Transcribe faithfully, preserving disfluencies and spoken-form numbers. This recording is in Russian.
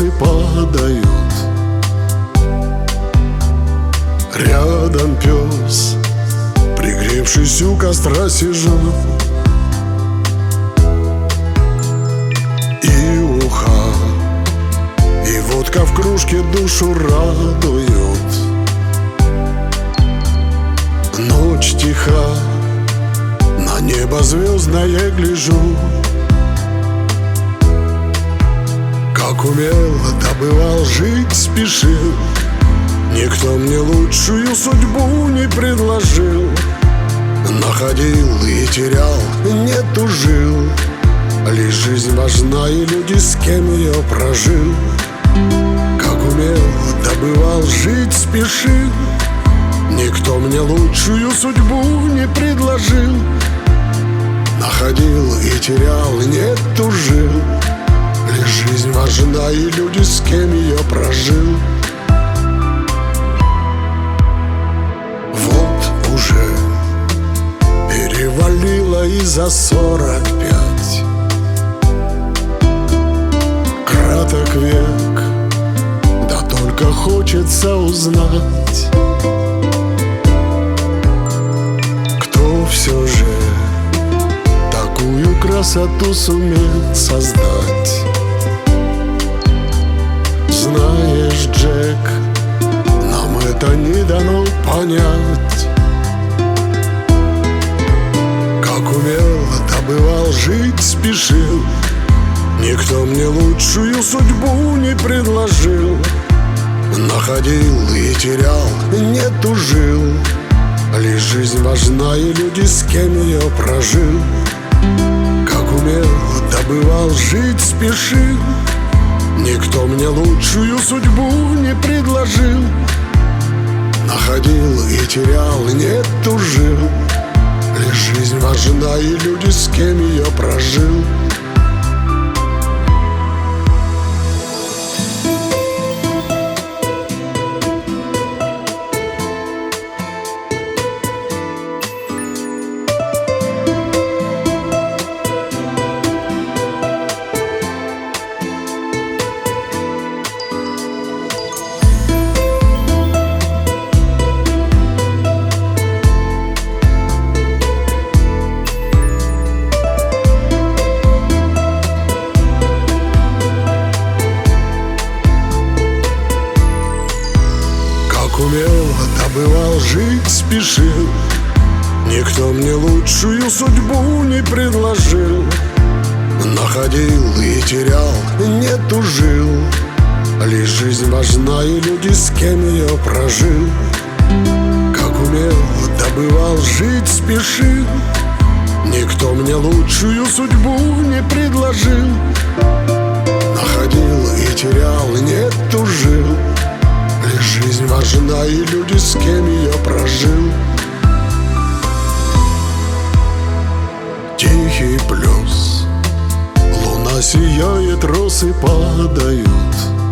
тросы падают. Рядом пес, пригревшись у костра, сижу, и уха, и водка в кружке душу радуют. Ночь тиха, на небо звездное гляжу. Как умел, добывал, жить спешил. Никто мне лучшую судьбу не предложил. Находил и терял, не тужил. Лишь жизнь важна, и люди, с кем ее прожил. Как умел, добывал, жить спешил. Никто мне лучшую судьбу не предложил. Находил и терял, не тужил. Лишь жизнь важна, и люди, с кем ее прожил. Вот уже перевалило и за сорок пять. Краток век, да только хочется узнать, кто все же такую красоту сумел создать. Знаешь, Джек, нам это не дано понять. Как умел, добывал, жить спешил. Никто мне лучшую судьбу не предложил. Находил и терял, не тужил. Лишь жизнь важна, и люди, с кем ее прожил. Как умел, добывал, жить спешил. Никто мне лучшую судьбу не предложил. Находил и терял, не тужил. Лишь жизнь важна, и люди, с кем ее прожил. Умел, добывал, жить спешил. Никто мне лучшую судьбу не предложил. Находил и терял, не тужил. Лишь жизнь важна, и люди, с кем ее прожил. Как умел, добывал, жить спешил. Никто мне лучшую судьбу не предложил. Находил и терял, не тужил. Лишь жизнь важна, и люди, с кем ее прожил. Тихий плюс, луна сияет, росы падают.